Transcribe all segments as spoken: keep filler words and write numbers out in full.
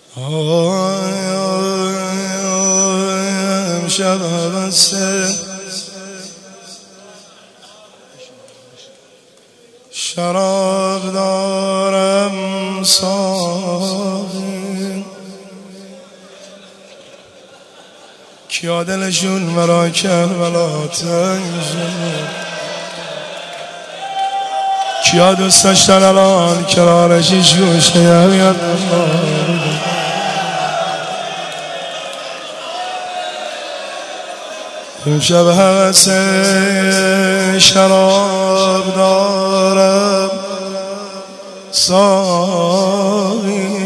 امشب بسته شراب دارم ساقی، کیا دلشون مرا کربلا تنگ شد، کیا دوست داشتن الان کنارشیش گوشه یاد امشب هوس شراب دارم ساقی،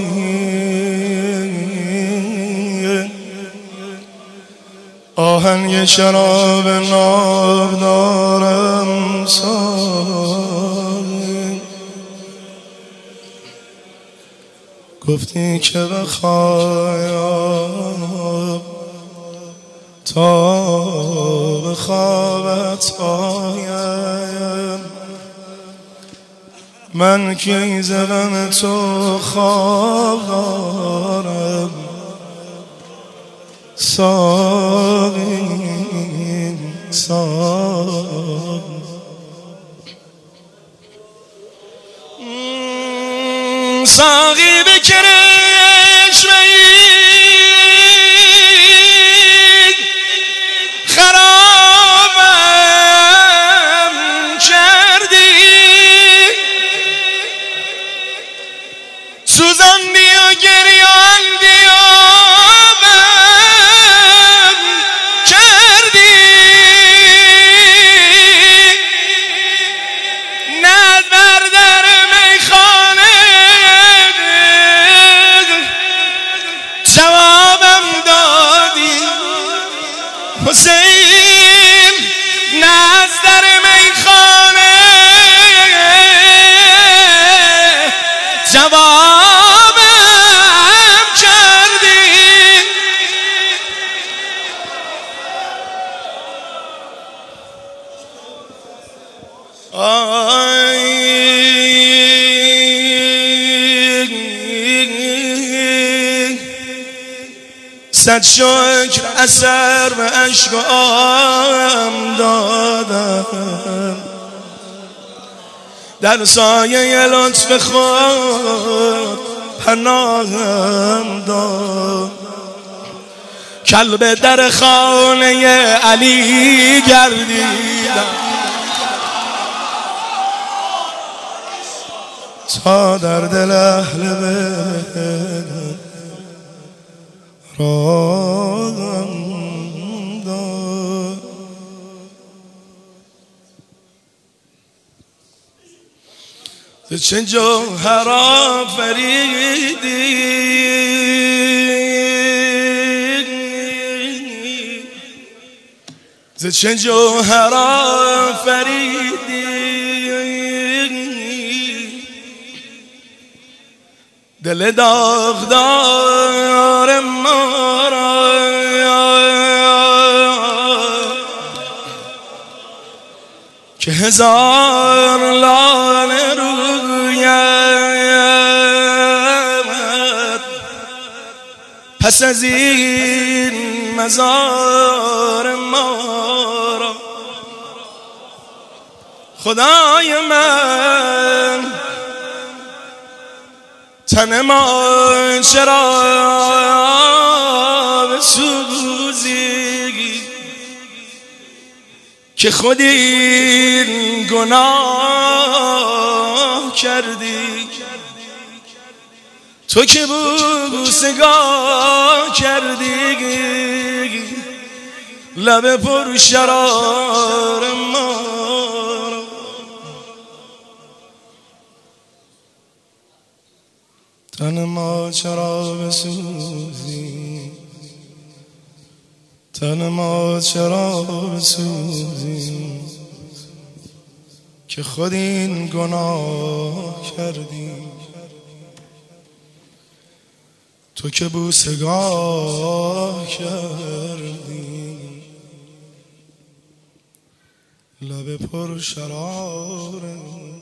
آهنگ شراب ناب دارم ساقی. گفتی که بخواب تا به خوابت آیم، من کی ز غم تو خواب دارم ساقی ساقی. ساقی به کرشمه سوزندی و گریاندی و من کردی، ند بر در میخانه جوابم دادی حسین، ند در میخانه جواب صد شکر اثر به اشکام دادم، در سایه لطف خود پناهم داد، کلب در خانه علی گردیدم تا در دل اهل بیت راهم داد. ز چه جوهر آفریدی ز چه جوهر آفریدی، دل داغدار ما را که هزار لاله رویت، پس از این مزار ما را خدای من تن ما چرا بسوزی که خود این گناه کردی، تو که بوسگاه کردی لب پر شرار ما را. تن ما چرا بسوزی، تن ما چرا بسوزی که خود این گناه کردی، تو که بوسگاه کردی لب پر شرار